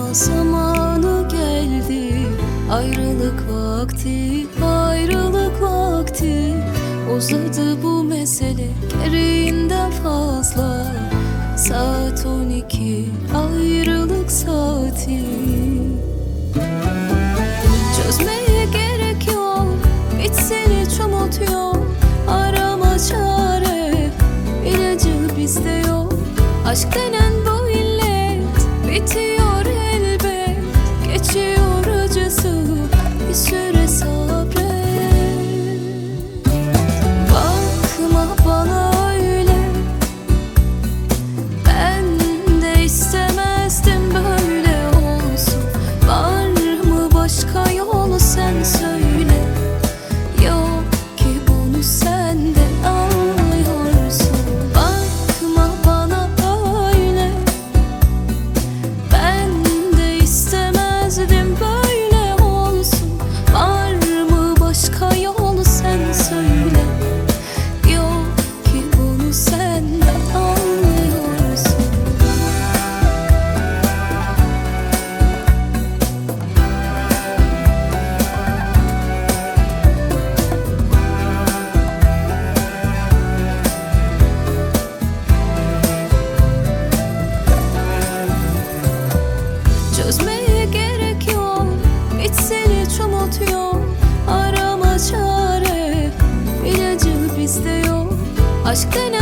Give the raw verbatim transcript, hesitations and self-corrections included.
zamanı geldi. Ayrılık vakti, ayrılık vakti. Uzadı bu mesele gereğinden fazla. Saat on iki, ayrılık saati. Çözmeye gerek yok, bitsin hiç umut yok. Arama çare, ilacı bizde yok. Aşk denen bu illet bitiyor elbet. Geçiyor acısı, bir süre sabret. Bakma bana öyle, ben de istemezdim böyle olsun. Var mı başka yolu, sen söyle. Yok ki bunu sen de anlıyorsun. Bakma bana öyle, ben de istemezdim böyle olsun. Var mı başka yolu, sen söyle. Yok ki bunu sen de anlıyorsun. Çözmeye gerek yok, bitsin hiç umut yok. Arama çare, ilacı bizde yok. Aşk denen